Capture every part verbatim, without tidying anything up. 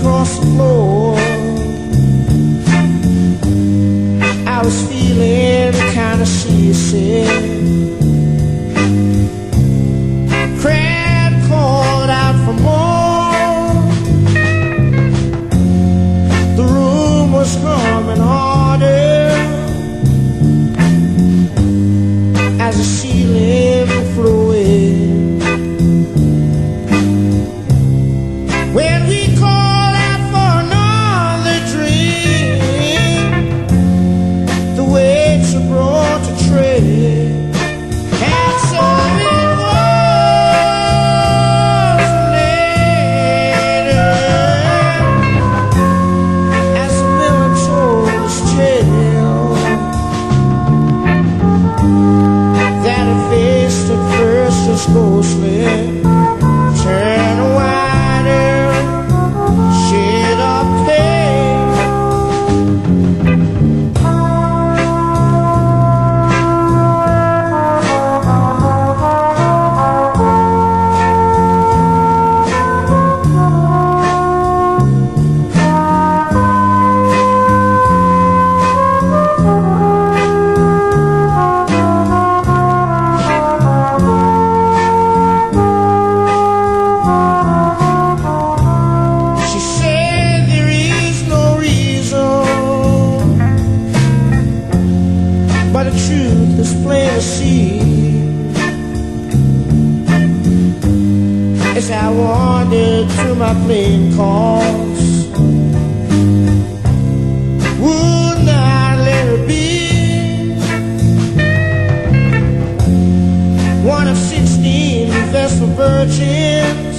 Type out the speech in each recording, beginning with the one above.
across the floor. I was feeling kinda seasick. Crowd called out for more. The room was humming harder as the ceiling flew away. When we called out for another drink, the waiter brought a tray. And so it was later, as the villain told his tale, that a face at first was ghostly, turn wider, shade of pale. She said there is no reason, but the truth is plain to see. As I wandered through my playing cards, would not let her be one of sixteen Vestal virgins.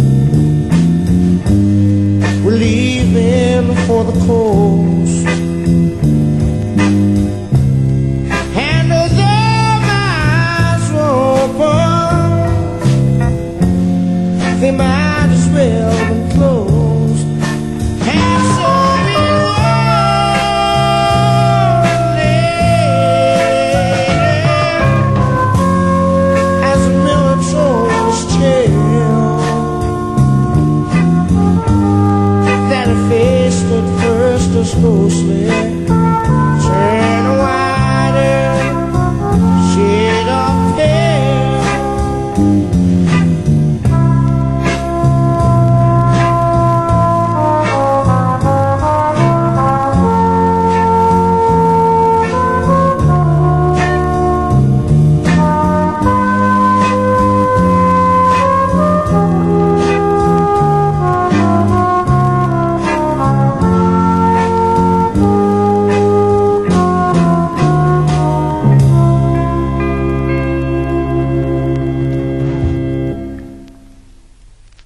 We're leaving for the coast, and although my eyes were open, they might as well